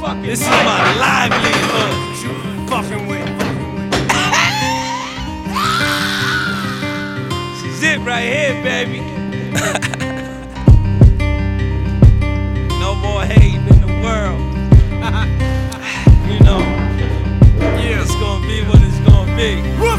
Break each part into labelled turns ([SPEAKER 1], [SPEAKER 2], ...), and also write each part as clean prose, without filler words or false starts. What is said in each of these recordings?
[SPEAKER 1] This is my livelihood. What you fucking with? This is it right here, baby. No more hating in the world. You know, yeah, it's gonna be what it's gonna be.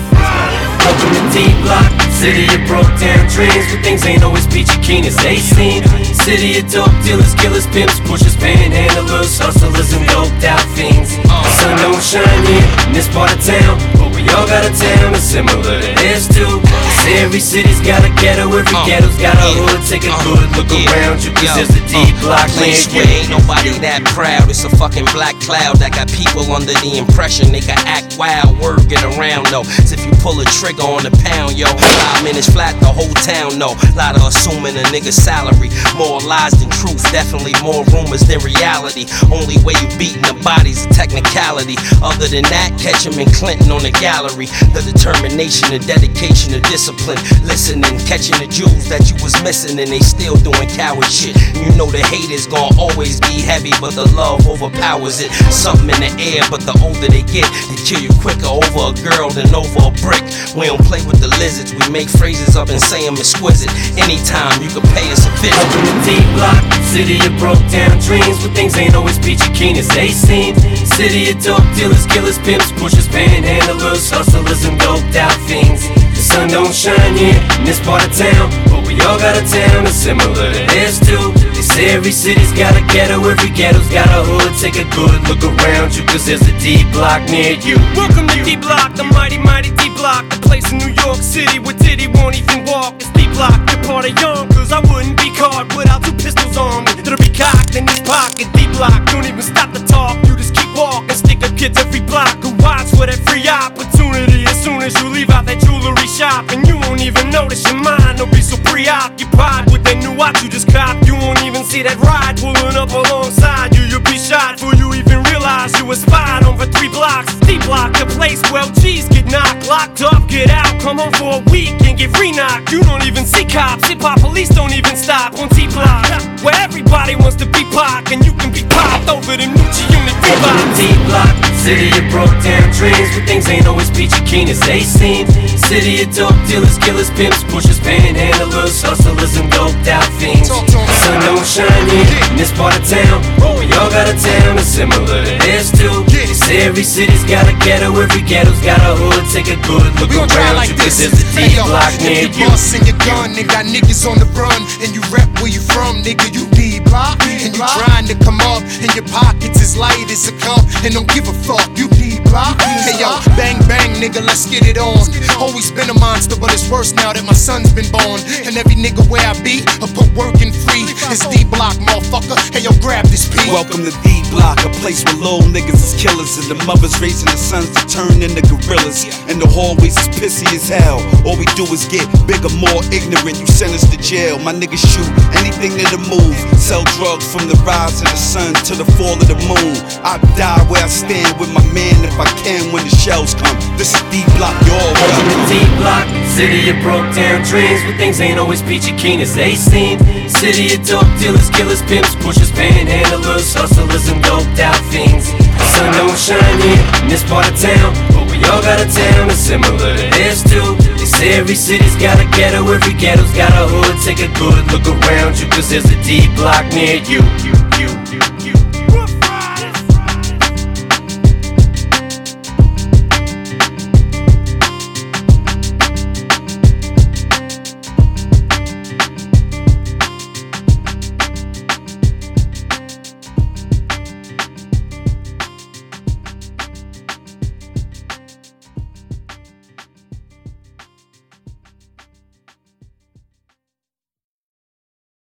[SPEAKER 2] Welcome to D-Block, city of broke down dreams, where things ain't always peachy keen as they seem. City of dope dealers, killers, pimps, pushers, panhandlers, hustlers, and doped out fiends. The sun don't shine here in this part of town, but we all got a town that's similar to theirs too. Every city's got a ghetto, every ghetto's got a hood. Take a good look around you, cause there's a D-Block
[SPEAKER 3] place where ain't nobody that proud. It's a fucking black cloud that got people under the impression they can act wild. Word get around though, as if you pull a trigger on the pound, yo. 5 minutes flat, the whole town know. Lot of assuming a nigga's salary, more lies than truth, definitely more rumors than reality. Only way you beating the body's a technicality. Other than that, catch him in Clinton on the gallery. The determination, the dedication, the discipline. Listening, catching the jewels that you was missing, and they still doing coward shit. You know the hate is gonna always be heavy, but the love overpowers it. Something in the air, but the older they get, they kill you quicker over a girl than over a brick. We don't play with the lizards, we make phrases up and say them exquisite. Anytime you can pay us a visit.
[SPEAKER 2] Welcome to D-Block, city of broke down dreams, where things ain't always peachy keen as they seem. City of dope dealers, killers, pimps, pushers, panhandlers, hustlers, and doped out fiends. The sun don't shine here in this part of town, but we all got a town that's similar to theirs too. They say every city's got a ghetto, every ghetto's got a hood. Take a good look around you, cause there's a D-Block near you.
[SPEAKER 1] Welcome to D-Block, the mighty, mighty D-Block, the place in New York City where Diddy won't even walk. It's D-Block, the part of young, cause I wouldn't be caught without 2 pistols on me that'll be cocked in his pocket. D-Block, don't even stop to talk, you just keep walking. Stick up kids every block who watch for that free opportunity. As soon as you leave out that jewelry shop, and you won't even notice your mind will be so preoccupied with that new watch you just copped. You won't even see that ride pulling up alongside you. You'll be shot before you even realize you was spied on for 3 blocks. D-Block, the place where G's get knocked, locked up, get out, come home for a week and get re-knocked. You don't even see cops, hip-hop police don't even stop on D-Block, where everybody wants to be Pac, and you can be popped over them Nucci Unit
[SPEAKER 2] Welcome to D-Block, city of broke down dreams, where things ain't always peachy keen as they seem. City of dope dealers, killers, pimps, pushers, panhandlers, hustlers, and doped out fiends. The sun don't shine here in this part of town, but we all got a town that's similar to theirs too. They say every city's got a ghetto, every ghetto's got a hood. Take a good look around you, cause there's a D-Block near you.
[SPEAKER 4] If you bustin' your gun and got niggas on the run, and you rep where you from, nigga, you D-Block. And you trying to come up, and your pockets is light as a cup, and don't give a fuck, you D-Block. Hey yo, bang bang nigga, let's get it on. Always been a monster, but it's worse now that my son's been born. And every nigga where I be, I put work in free. It's D-Block, motherfucker, hey yo, grab this piece.
[SPEAKER 5] Welcome to D-Block, a place where little niggas is killers, and the mothers raising the sons to turn into gorillas. And the hallways is pissy as hell. All we do is get bigger, more ignorant. You send us to jail, my niggas shoot anything that'll move. Sell drugs from the rise of the sun to the fall of the moon. I die where I stand with my man if I can when the shells come. This is D-Block, y'all.
[SPEAKER 2] Welcome to D-Block, city of broke down dreams, where things ain't always peachy keen as they seem. City of dope dealers, killers, pimps, pushers, panhandlers, hustlers, and doped out fiends. The sun don't shine here in this part of town, but we all got a town that's similar to theirs too. They say every city's got a ghetto, every ghetto's got a hood. Take a good look around you, cause there's a D-Block near you.